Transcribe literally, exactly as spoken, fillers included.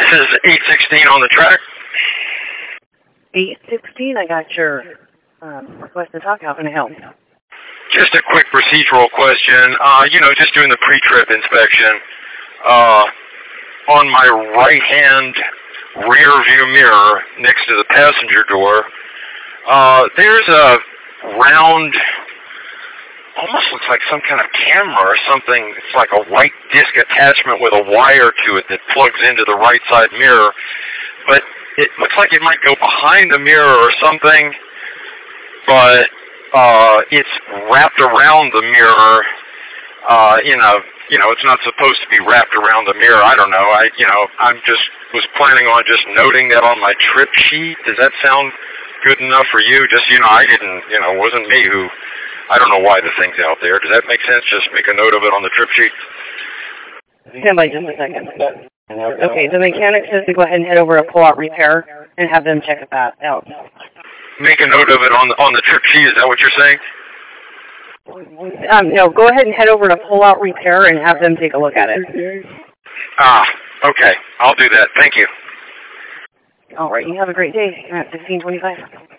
This is eight sixteen on the track. eight sixteen, I got your um, request to talk. How can I help? Just a quick procedural question. Uh, you know, just doing the pre-trip inspection. Uh, on my right-hand rear view mirror next to the passenger door, uh, there's a round, almost looks like some kind of camera or something. It's like a white disc attachment with a wire to it that plugs into the right side mirror. But it looks like it might go behind the mirror or something, but uh, it's wrapped around the mirror uh, in a, you know, it's not supposed to be wrapped around the mirror. I don't know. I, you know, I'm just was planning on just noting that on my trip sheet. Does that sound good enough for you? Just, you know, I didn't, you know, it wasn't me who, I don't know why the thing's out there. Does that make sense? Just make a note of it on the trip sheet. Stand by just a second. Okay, the mechanic says to go ahead and head over to Pull Out Repair and have them check that out. Make a note of it on the, on the trip sheet. Is that what you're saying? Um, no, go ahead and head over to Pull Out Repair and have them take a look at it. Ah, okay. I'll do that. Thank you. All right, you have a great day. You're at sixteen twenty-five.